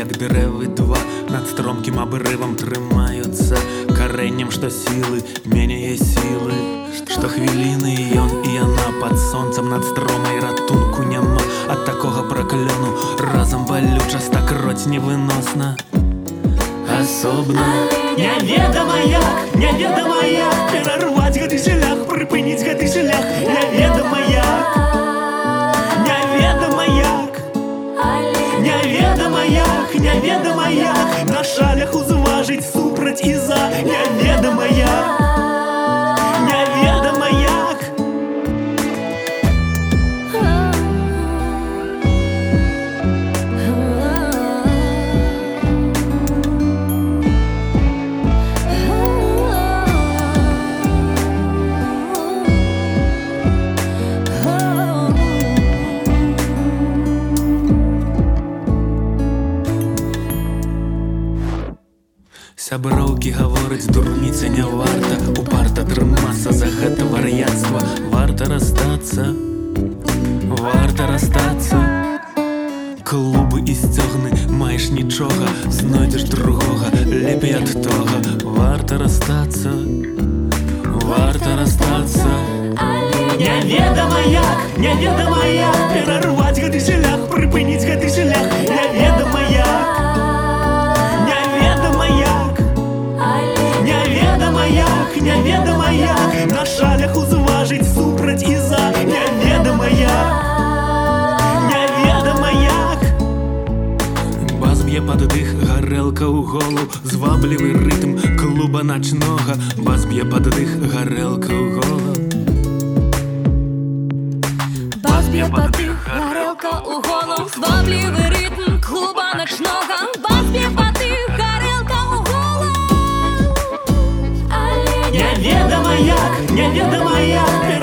як дрэвы два над стромкім абрывам трымаюцца карэннем, што сілы мяняе сілы. Штохвіліны ён і яна пад сонцам над стромай ратунку няма. Ад такога пракляну разам балюча стакроць невыносна. Асобна Няведама як перарваць гэты шлях, прыпыніць гэты шлях. Няведама як на шалях узважыць супраць і за. Няведама як Сяброўкі гавораць, дурніца не варта упарта трымацца за гэта вар'яцтва. Варта расстацца. Клубы і сцёгны, маеш нічога, знойдзеш другога лепей ад тога. Варта расстацца. Няведама як перарваць гэты шлях, прыпыніць гэты шлях. Няведама як на шалях узважыць супраць і за. Няведама як Бас б'е пад дых, гарэлка ў голу, зваблівы рытм клуба начнога. Бас б'е пад дых, гарэлка ў голу. Бас б'е пад дых, гарэлка ў голу, зваблівы рытм клуба начнога. Бас б'е пад дых, гарэлка ў голу. Няведама як